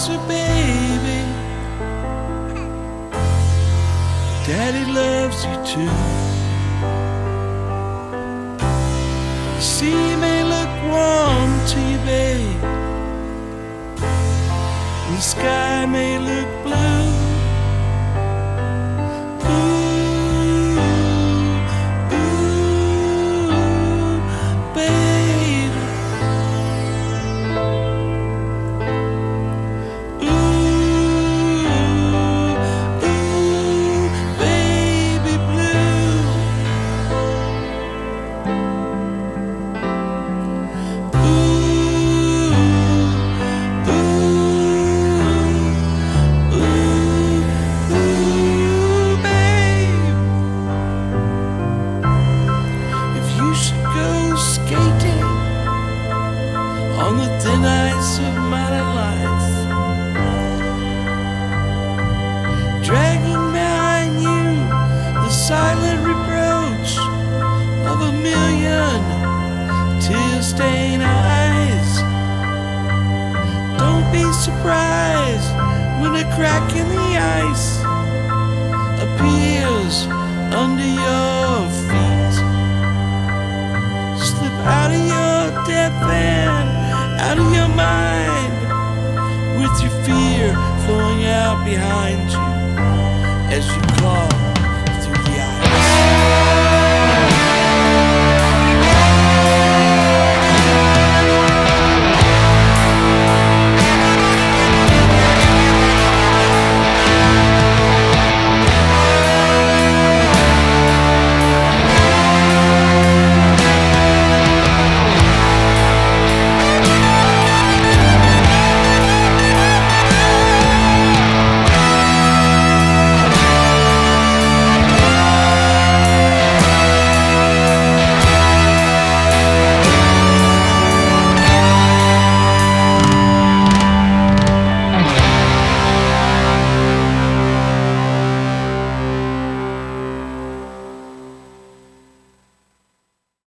closer, baby. Daddy loves you too. The sea may look warm to you, babe. The sky may look blue. Skating on the thin ice of modern life, dragging behind you the silent reproach of a million tear-stained eyes. Don't be surprised when a crack in the ice appears under your feet. Slip out of your depth and out of your mind, with your fear flowing out behind you as you claw